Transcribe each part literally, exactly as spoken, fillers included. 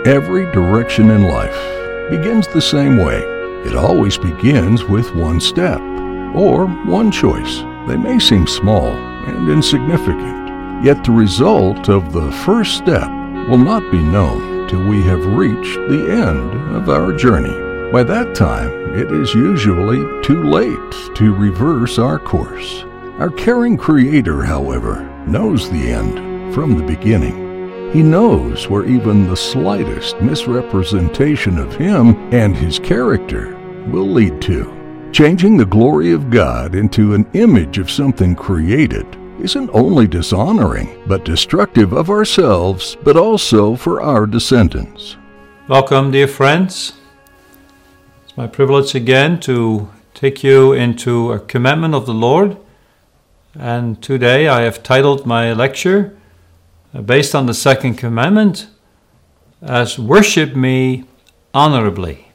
Every direction in life begins the same way. It always begins with one step, or one choice. They may seem small and insignificant, yet the result of the first step will not be known till we have reached the end of our journey. By that time, it is usually too late to reverse our course. Our caring Creator, however, knows the end from the beginning. He knows where even the slightest misrepresentation of Him and His character will lead to. Changing the glory of God into an image of something created isn't only dishonoring, but destructive of ourselves, but also for our descendants. Welcome, dear friends. It's my privilege again to take you into a commandment of the Lord. And today I have titled my lecture, based on the second commandment, as "Worship Me Honorably."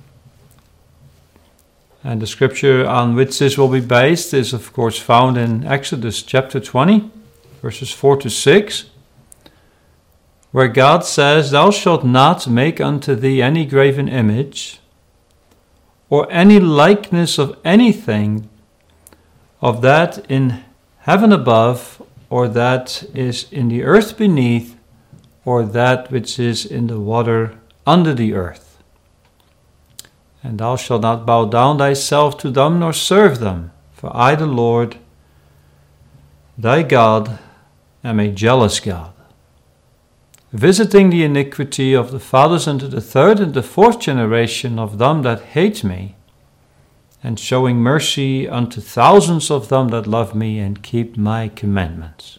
And the scripture on which this will be based is, of course, found in Exodus chapter twenty, verses four to six, where God says, "Thou shalt not make unto thee any graven image, or any likeness of anything of that in heaven above, or that is in the earth beneath, or that which is in the water under the earth. And thou shalt not bow down thyself to them, nor serve them. For I, the Lord, thy God, am a jealous God, visiting the iniquity of the fathers unto the third and the fourth generation of them that hate me, and showing mercy unto thousands of them that love me and keep my commandments."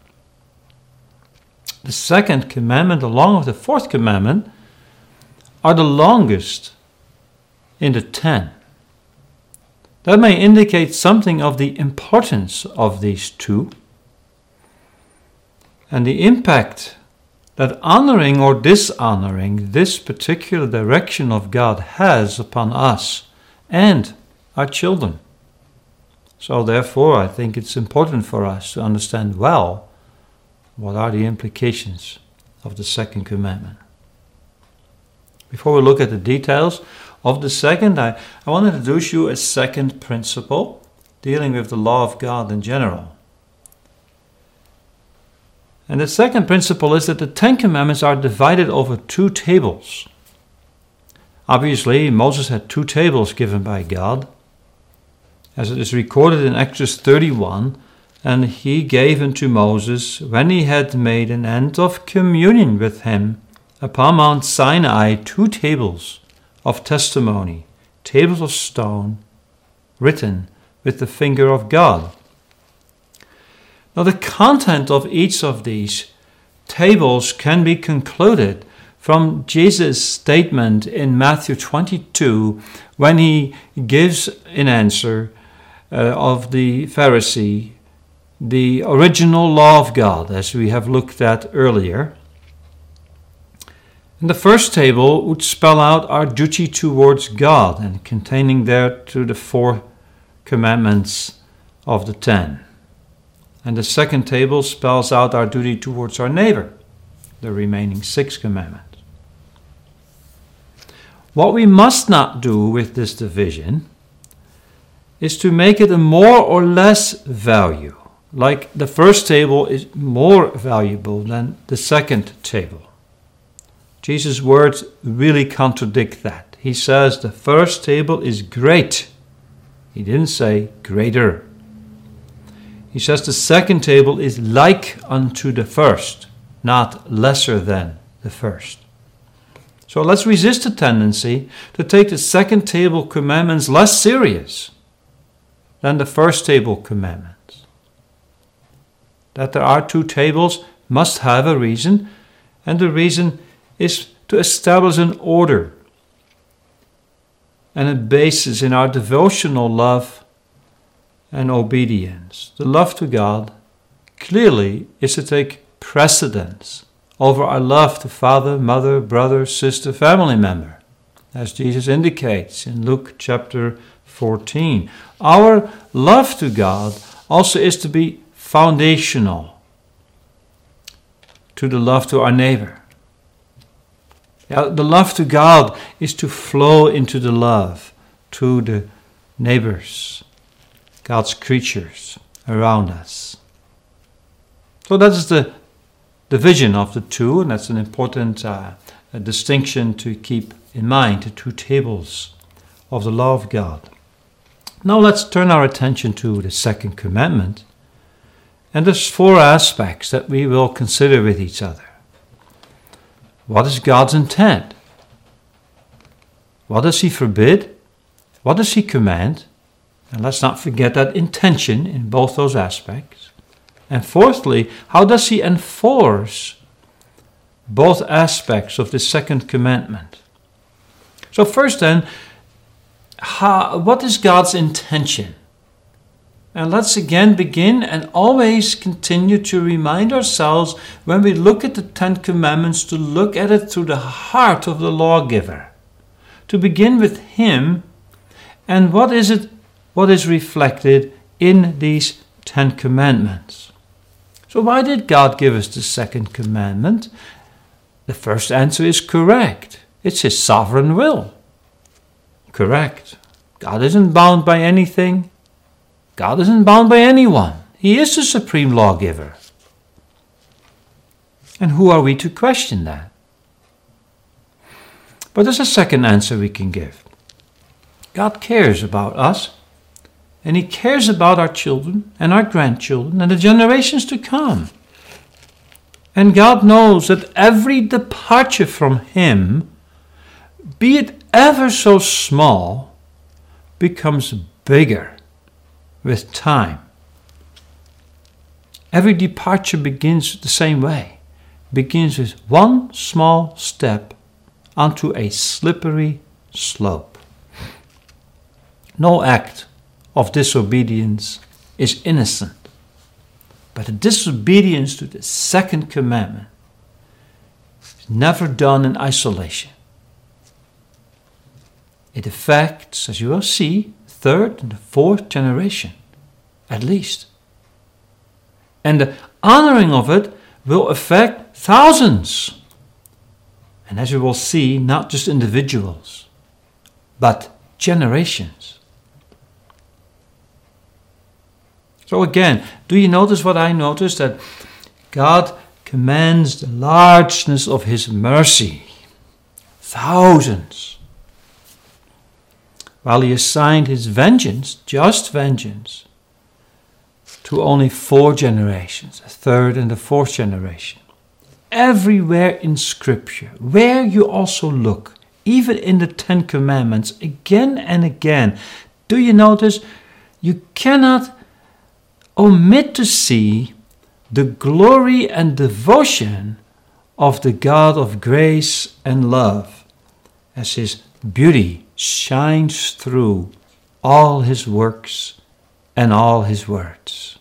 The second commandment, along with the fourth commandment, are the longest in the ten. That may indicate something of the importance of these two, and the impact that honoring or dishonoring this particular direction of God has upon us and our children. So therefore, I think it's important for us to understand well what are the implications of the second commandment. Before we look at the details of the second, I, I want to introduce you a second principle dealing with the law of God in general. And the second principle is that the Ten Commandments are divided over two tables. Obviously, Moses had two tables given by God, as it is recorded in Exodus thirty-one, "And he gave unto Moses, when he had made an end of communion with him, upon Mount Sinai, two tables of testimony, tables of stone, written with the finger of God." Now the content of each of these tables can be concluded from Jesus' statement in Matthew twenty-two, when he gives an answer uh, of the Pharisee, the original law of God, as we have looked at earlier. And the first table would spell out our duty towards God, and containing there to the four commandments of the ten. And the second table spells out our duty towards our neighbor, the remaining six commandments. What we must not do with this division is to make it a more or less value, like the first table is more valuable than the second table. Jesus' words really contradict that. He says the first table is great. He didn't say greater. He says the second table is like unto the first, not lesser than the first. So let's resist the tendency to take the second table commandments less serious than the first table commandments. That there are two tables must have a reason, and the reason is to establish an order and a basis in our devotional love and obedience. The love to God clearly is to take precedence over our love to father, mother, brother, sister, family member, as Jesus indicates in Luke chapter fourteen. Our love to God also is to be foundational to the love to our neighbor. Yeah, the love to God is to flow into the love to the neighbors, God's creatures around us. So that is the, the vision of the two, and that's an important uh, a distinction to keep in mind, the two tables of the law of God. Now let's turn our attention to the second commandment. And there's four aspects that we will consider with each other. What is God's intent? What does he forbid? What does he command? And let's not forget that intention in both those aspects. And fourthly, how does he enforce both aspects of the second commandment? So first then, how, what is God's intention? And let's again begin and always continue to remind ourselves when we look at the Ten Commandments to look at it through the heart of the lawgiver. To begin with him, and what is it, what is reflected in these Ten Commandments. So why did God give us the second commandment? The first answer is correct. It's his sovereign will. Correct. God isn't bound by anything. God isn't bound by anyone. He is the supreme lawgiver. And who are we to question that? But there's a second answer we can give. God cares about us, and he cares about our children and our grandchildren and the generations to come. And God knows that every departure from him, be it ever so small, becomes bigger with time. Every departure begins the same way. Begins with one small step onto a slippery slope. No act of disobedience is innocent, but a disobedience to the second commandment is never done in isolation. It affects, as you will see, third and the fourth generation, at least. And the honoring of it will affect thousands. And as you will see, not just individuals, but generations. So again, do you notice what I noticed? That God commands the largeness of his mercy. Thousands. While he assigned his vengeance, just vengeance, to only four generations, the third and the fourth generation. Everywhere in Scripture, where you also look, even in the Ten Commandments, again and again, do you notice you cannot omit to see the glory and devotion of the God of grace and love as his beauty shines through all his works and all his words.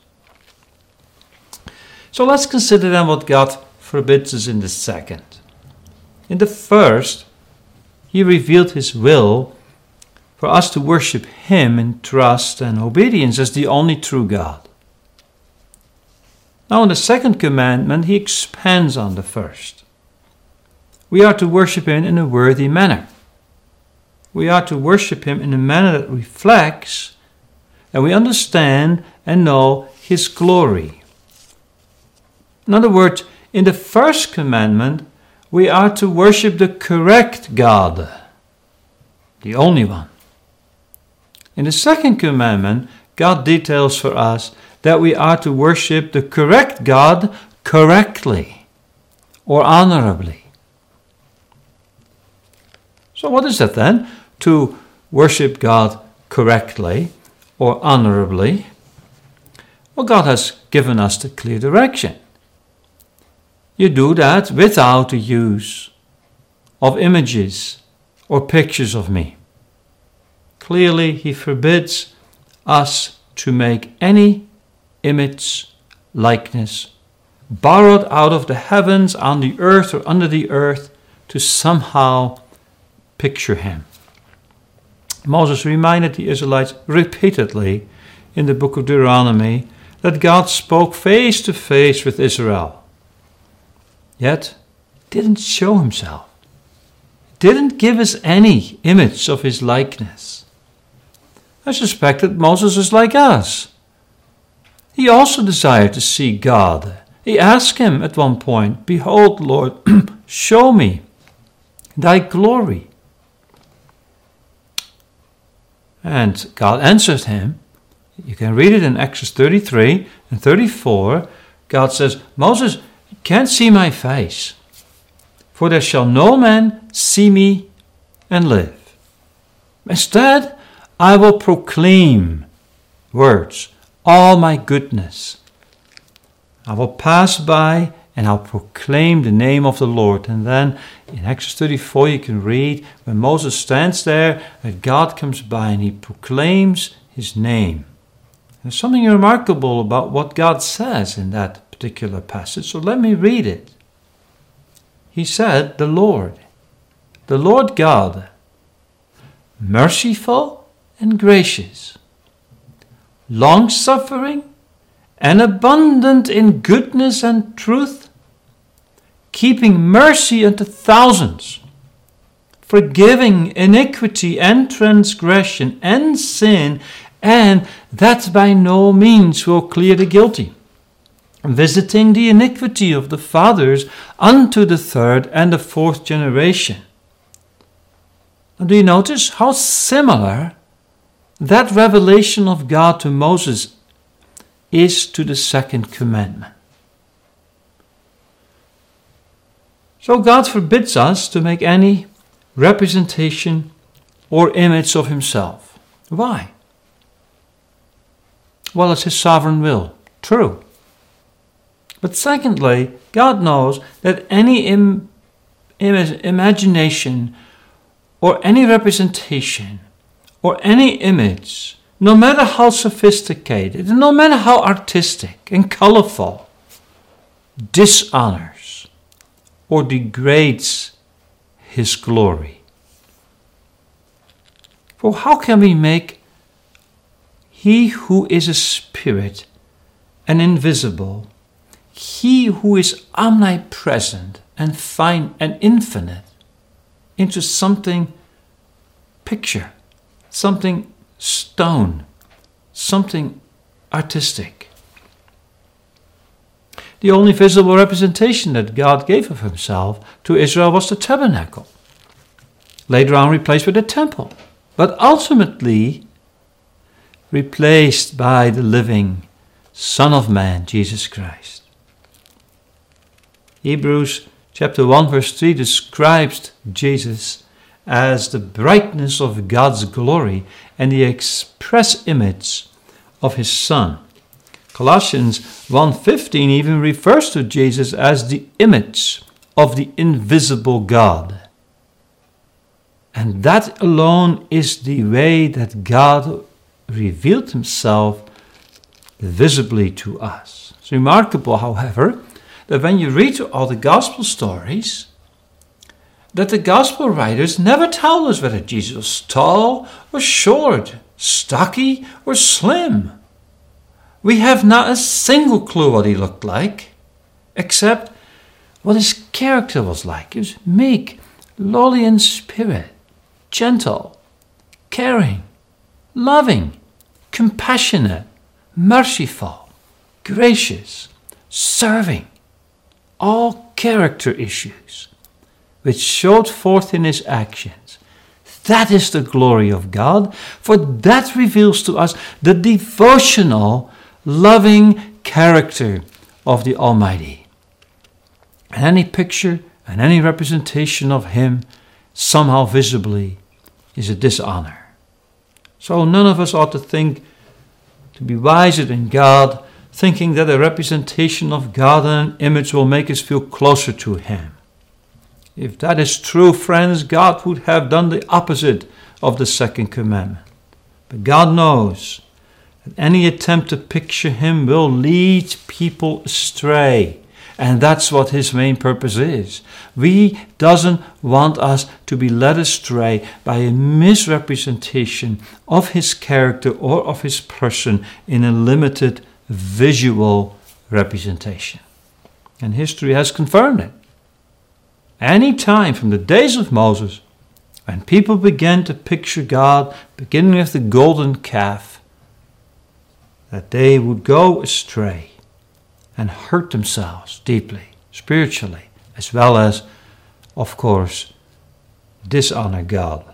So let's consider then what God forbids us in the second. In the first, he revealed his will for us to worship him in trust and obedience as the only true God. Now in the second commandment, he expands on the first. We are to worship him in a worthy manner. We are to worship him in a manner that reflects and we understand and know his glory. In other words, in the first commandment, we are to worship the correct God, the only one. In the second commandment, God details for us that we are to worship the correct God correctly or honorably. So what is that then? To worship God correctly or honorably? Well, God has given us the clear direction. You do that without the use of images or pictures of me. Clearly, he forbids us to make any image, likeness, borrowed out of the heavens, on the earth, or under the earth, to somehow picture him. Moses reminded the Israelites repeatedly in the book of Deuteronomy that God spoke face to face with Israel, yet didn't show himself. didn't give us any image of his likeness. I suspect that Moses is like us. He also desired to see God. He asked him at one point, "Behold, Lord, show me thy glory." And God answered him. You can read it in Exodus thirty-three and thirty-four. God says, "Moses, you can't see my face, for there shall no man see me and live. Instead, I will proclaim words, all my goodness. I will pass by and I'll proclaim the name of the Lord." And then in Exodus thirty-four you can read when Moses stands there that God comes by and he proclaims his name. There's something remarkable about what God says in that particular passage, so let me read it. He said, "The Lord, the Lord God, merciful and gracious, long-suffering and abundant in goodness and truth, keeping mercy unto thousands, forgiving iniquity and transgression and sin, and that by no means will clear the guilty, visiting the iniquity of the fathers unto the third and the fourth generation." Now, do you notice how similar that revelation of God to Moses is to the second commandment? So God forbids us to make any representation or image of himself. Why? Well, it's his sovereign will. True. But secondly, God knows that any im- im- imagination or any representation or any image, no matter how sophisticated, no matter how artistic and colorful, dishonors or degrades his glory. For how can we make he who is a spirit and invisible, he who is omnipresent and fine and infinite, into something picture, something stone, something artistic? The only visible representation that God gave of himself to Israel was the tabernacle, later on replaced with the temple, but ultimately replaced by the living Son of Man, Jesus Christ. Hebrews chapter one verse three describes Jesus as the brightness of God's glory and the express image of his Son. Colossians one fifteen even refers to Jesus as the image of the invisible God. And that alone is the way that God revealed himself visibly to us. It's remarkable, however, that when you read all the gospel stories, that the gospel writers never tell us whether Jesus was tall or short, stocky or slim. We have not a single clue what he looked like, except what his character was like. He was meek, lowly in spirit, gentle, caring, loving, compassionate, merciful, gracious, serving. All character issues which showed forth in his actions. That is the glory of God, for that reveals to us the devotional, loving character of the Almighty. And any picture and any representation of him somehow visibly is a dishonor. So none of us ought to think to be wiser than God, thinking that a representation of God and an image will make us feel closer to him. If that is true, friends, God would have done the opposite of the second commandment. But God knows that any attempt to picture him will lead people astray. And that's what his main purpose is. He doesn't want us to be led astray by a misrepresentation of his character or of his person in a limited visual representation. And history has confirmed it. Any time from the days of Moses When people began to picture God, beginning with the golden calf, that they would go astray and hurt themselves deeply, spiritually, as well as, of course, dishonor God.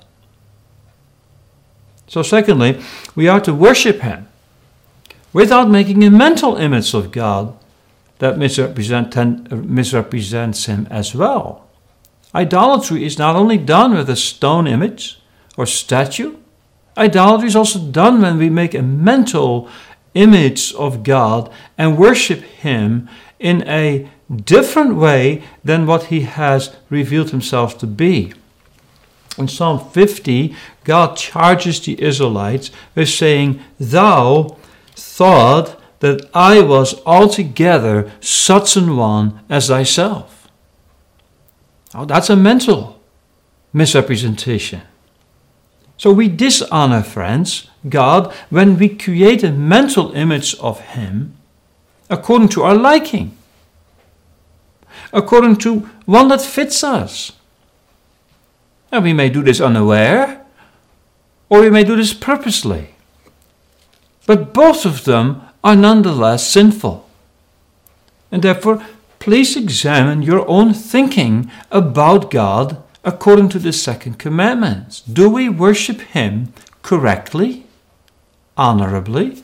So secondly, we are to worship him without making a mental image of God that misrepresent, misrepresents him as well. Idolatry is not only done with a stone image or statue. Idolatry is also done when we make a mental image of God and worship him in a different way than what he has revealed himself to be. In Psalm fifty, God charges the Israelites with saying, "Thou thought that I was altogether such an one as thyself." Oh, that's a mental misrepresentation. So we dishonor, friends, God when we create a mental image of him according to our liking, according to one that fits us. And we may do this unaware, or we may do this purposely. But both of them are nonetheless sinful. And therefore, please examine your own thinking about God according to the second commandment. Do we worship him correctly, honorably?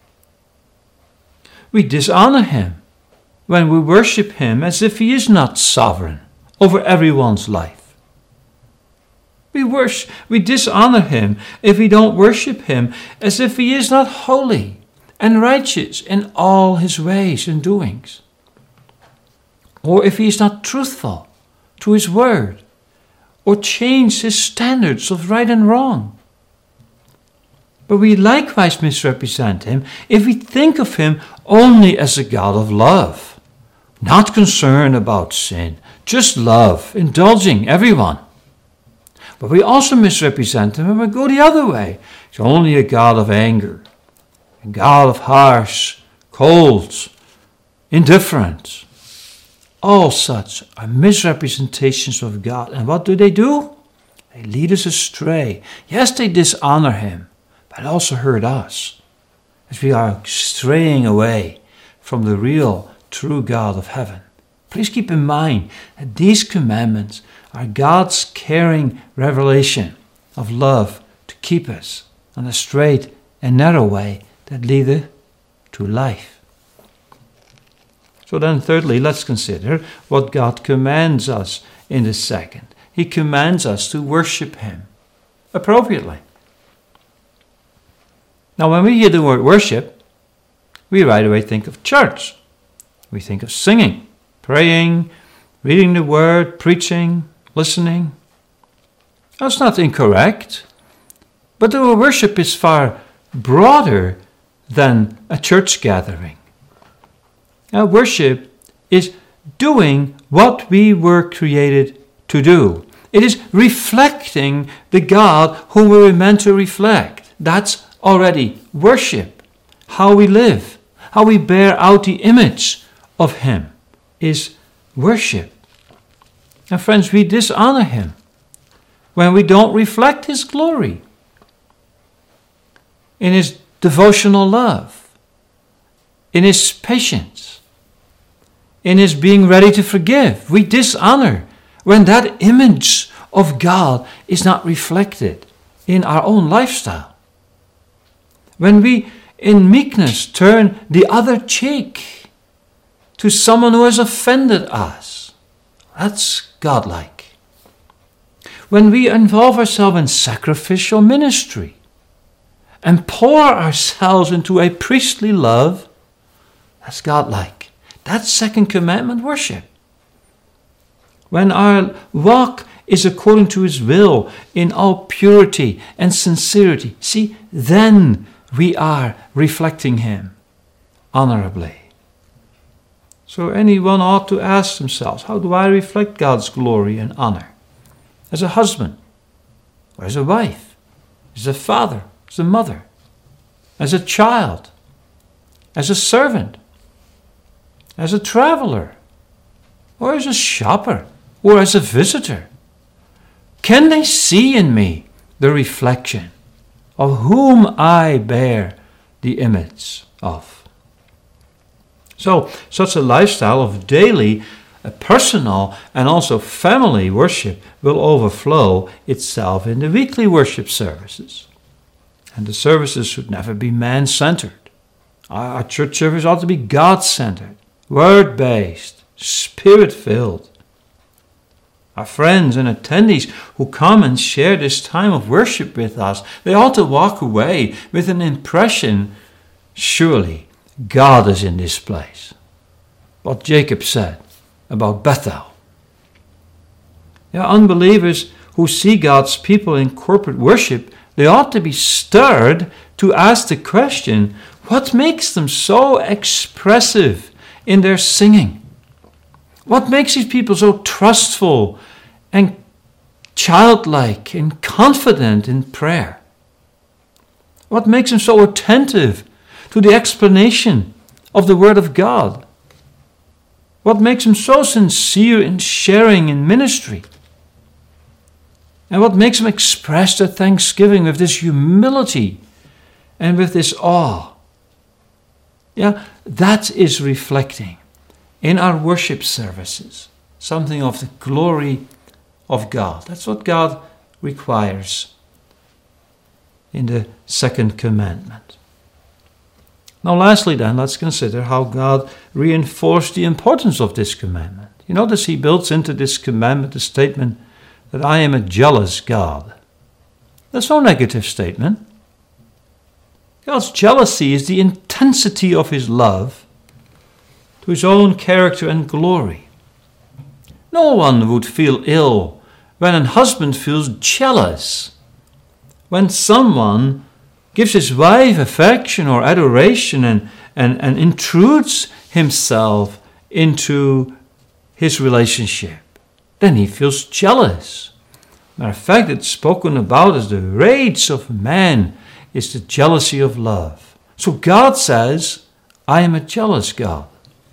We dishonor him when we worship him as if he is not sovereign over everyone's life. We worship, we dishonor him if we don't worship him as if he is not holy and righteous in all his ways and doings, or if he is not truthful to his word, or change his standards of right and wrong. But we likewise misrepresent him if we think of him only as a God of love, not concerned about sin, just love, indulging everyone. But we also misrepresent him when we go the other way. He's only a God of anger, a God of harsh, cold, indifference. All such are misrepresentations of God. And what do they do? They lead us astray. Yes, they dishonor him, but also hurt us as we are straying away from the real, true God of heaven. Please keep in mind that these commandments are God's caring revelation of love to keep us on a straight and narrow way that leadeth to life. So then thirdly, let's consider what God commands us in the second. He commands us to worship him appropriately. Now when we hear the word worship, we right away think of church. We think of singing, praying, reading the word, preaching, listening. That's not incorrect, but the word worship is far broader than a church gathering. Now, worship is doing what we were created to do. It is reflecting the God whom we were meant to reflect. That's already worship. How we live, how we bear out the image of him is worship. And friends, we dishonor him when we don't reflect his glory in his devotional love, in his patience, in his being ready to forgive. We dishonor when that image of God is not reflected in our own lifestyle. When we, in meekness, turn the other cheek to someone who has offended us. That's godlike. When we involve ourselves in sacrificial ministry and pour ourselves into a priestly love, that's godlike. That's second commandment worship. When our walk is according to his will in all purity and sincerity, see, then we are reflecting him honorably. So anyone ought to ask themselves, how do I reflect God's glory and honor? As a husband, or as a wife, as a father, as a mother, as a child, as a servant, as a traveler, or as a shopper, or as a visitor. Can they see in me the reflection of whom I bear the image of? So, such a lifestyle of daily, uh, personal, and also family worship will overflow itself in the weekly worship services. And the services should never be man-centered. Our church service ought to be God-centered, word-based, spirit-filled. Our friends and attendees who come and share this time of worship with us, they ought to walk away with an impression, surely God is in this place. What Jacob said about Bethel. Yeah, unbelievers who see God's people in corporate worship, they ought to be stirred to ask the question, what makes them so expressive in their singing? What makes these people so trustful and childlike and confident in prayer? What makes them so attentive to the explanation of the Word of God? What makes them so sincere in sharing in ministry? And what makes them express their thanksgiving with this humility and with this awe? Yeah, that is reflecting in our worship services something of the glory of God. That's what God requires in the second commandment. Now lastly then, let's consider how God reinforced the importance of this commandment. You notice he builds into this commandment the statement that I am a jealous God. That's no negative statement. God's jealousy is the intensity of his love to his own character and glory. No one would feel ill when a husband feels jealous. When someone gives his wife affection or adoration and, and, and intrudes himself into his relationship, then he feels jealous. Matter of fact, it's spoken about as the rage of man is the jealousy of love. So God says, I am a jealous God.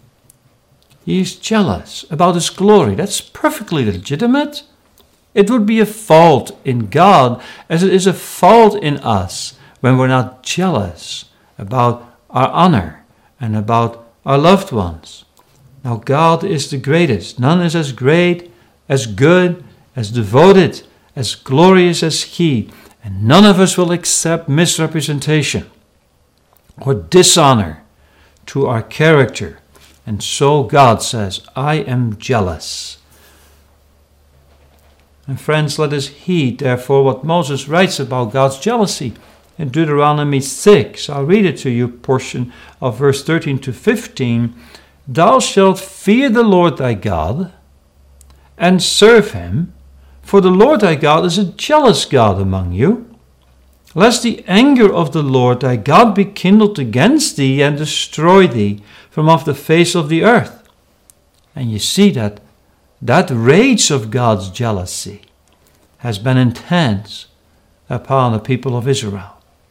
He is jealous about his glory. That's perfectly legitimate. It would be a fault in God as it is a fault in us when we're not jealous about our honor and about our loved ones. Now God is the greatest. None is as great, as good, as devoted, as glorious as he. And none of us will accept misrepresentation or dishonor to our character. And so God says, I am jealous. And friends, let us heed, therefore, what Moses writes about God's jealousy in Deuteronomy six. I'll read it to you, portion of verse thirteen to fifteen. Thou shalt fear the Lord thy God and serve him, for the Lord thy God is a jealous God among you, lest the anger of the Lord thy God be kindled against thee and destroy thee from off the face of the earth. And you see that that rage of God's jealousy has been intense upon the people of Israel.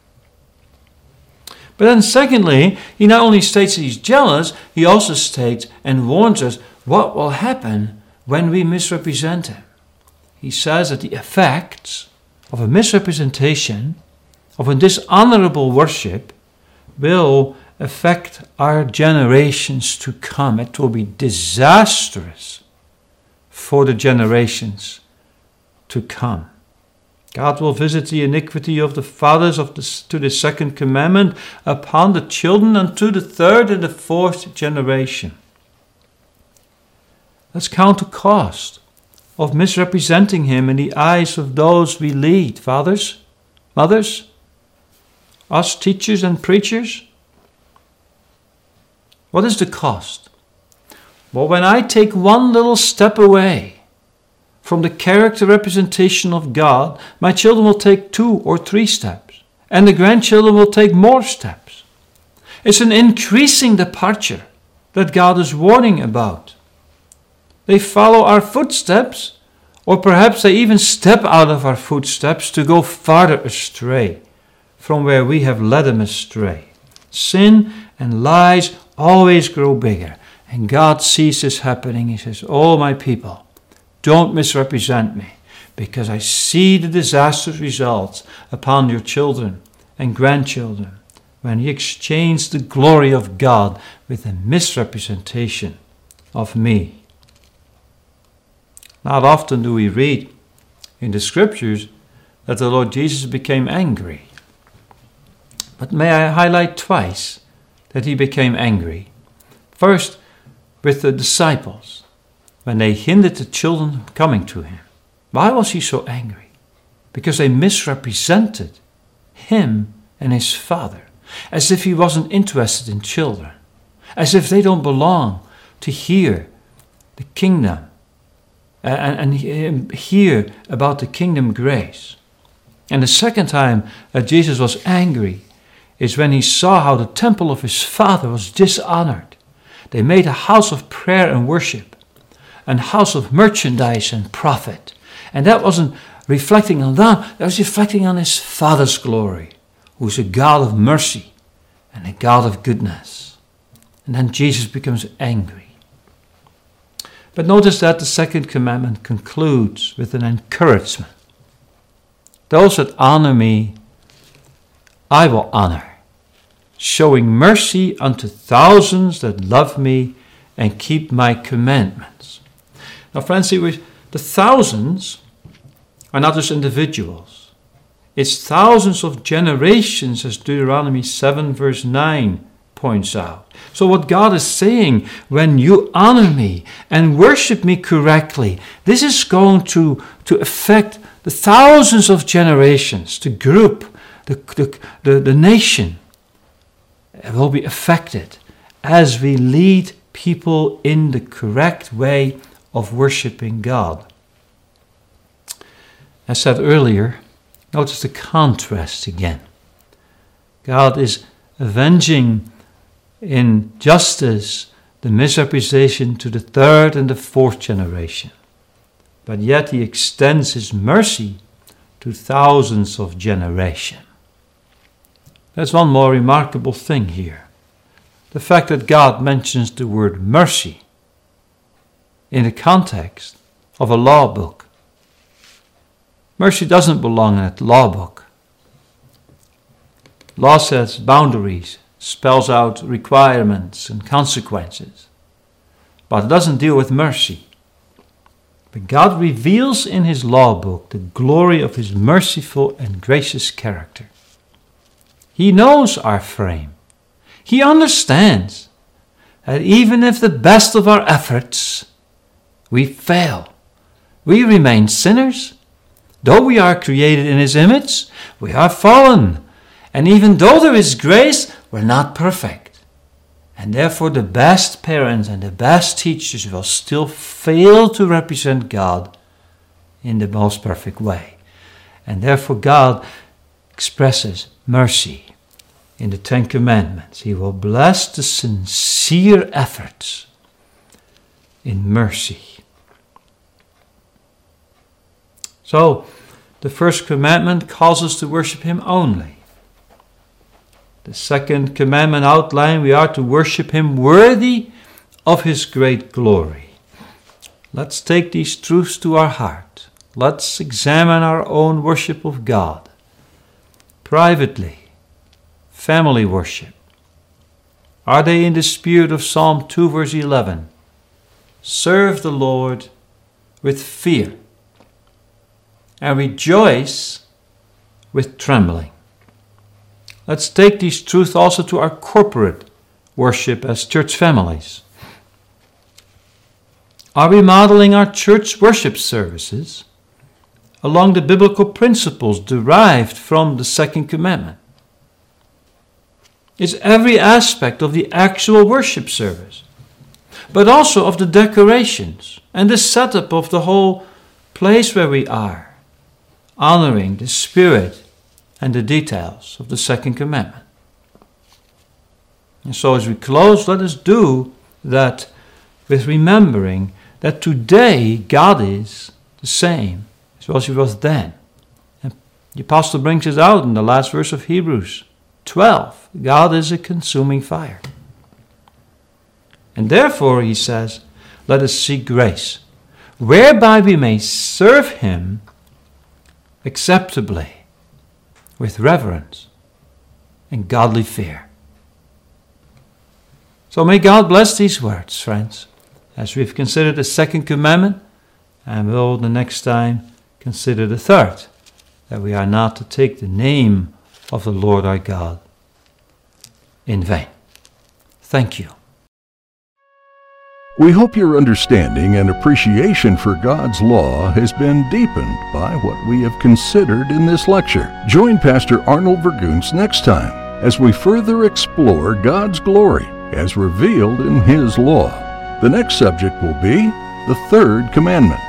But then secondly, he not only states that he's jealous, he also states and warns us what will happen when we misrepresent him. He says that the effects of a misrepresentation, of a dishonorable worship, will affect our generations to come. It will be disastrous for the generations to come. God will visit the iniquity of the fathers of the, to the second commandment upon the children unto the third and the fourth generation. Let's count the cost of misrepresenting him in the eyes of those we lead. Fathers, mothers, us teachers and preachers. What is the cost? Well, when I take one little step away from the character representation of God, my children will take two or three steps, and the grandchildren will take more steps. It's an increasing departure that God is warning about. They follow our footsteps, or perhaps they even step out of our footsteps to go farther astray from where we have led them astray. Sin and lies always grow bigger, and God sees this happening. He says, oh, my people, don't misrepresent me. because I see the disastrous results upon your children and grandchildren when he exchanged the glory of God with a misrepresentation of me. Not often do we read in the scriptures that the Lord Jesus became angry. But may I highlight twice that he became angry. First, with the disciples, when they hindered the children coming to him. Why was he so angry? Because they misrepresented him and his Father, as if he wasn't interested in children, as if they don't belong to hear the kingdom and, and hear about the kingdom grace. And the second time that Jesus was angry is when he saw how the temple of his Father was dishonored. They made a house of prayer and worship, a house of merchandise and profit. And that wasn't reflecting on them, that was reflecting on his Father's glory, who is a God of mercy and a God of goodness. And then Jesus becomes angry. But notice that the second commandment concludes with an encouragement. Those that honor me, I will honor, showing mercy unto thousands that love me and keep my commandments. Now, friends, see, the thousands are not just individuals. It's thousands of generations, as Deuteronomy seven verse nine points out. So what God is saying, when you honor me and worship me correctly, this is going to, to affect the thousands of generations, the group, the, the, the, the nation will be affected as we lead people in the correct way of worshiping God. As said earlier, notice the contrast again. God is avenging in justice the misrepresentation to the third and the fourth generation. But yet he extends his mercy to thousands of generations. There's one more remarkable thing here. The fact that God mentions the word mercy in the context of a law book. Mercy doesn't belong in a law book. Law sets boundaries, spells out requirements and consequences, but it doesn't deal with mercy. But God reveals in his law book the glory of his merciful and gracious character. He knows our frame. He understands that even if the best of our efforts, we fail, we remain sinners. Though we are created in his image, we are fallen. And even though there is grace, we're not perfect. And therefore the best parents and the best teachers will still fail to represent God in the most perfect way. And therefore God expresses mercy in the Ten Commandments. He will bless the sincere efforts in mercy. So, the first commandment calls us to worship him only. The second commandment outlined we are to worship him worthy of his great glory. Let's take these truths to our heart. Let's examine our own worship of God. Privately, family worship. Are they in the spirit of Psalm two verse eleven? Serve the Lord with fear and rejoice with trembling. Let's take these truths also to our corporate worship as church families. Are we modeling our church worship services along the biblical principles derived from the second commandment? Is every aspect of the actual worship service, but also of the decorations and the setup of the whole place where we are, honoring the spirit and the details of the second commandment? And so as we close, let us do that with remembering that today God is the same as well as he was then. And the apostle brings it out in the last verse of Hebrews twelve. God is a consuming fire. And therefore, he says, let us seek grace, whereby we may serve him acceptably, with reverence and godly fear. So may God bless these words, friends, as we've considered the second commandment, and we'll the next time consider the third, that we are not to take the name of the Lord our God in vain. Thank you. We hope your understanding and appreciation for God's law has been deepened by what we have considered in this lecture. Join Pastor Arnold Vergoens next time as we further explore God's glory as revealed in His law. The next subject will be the third commandment.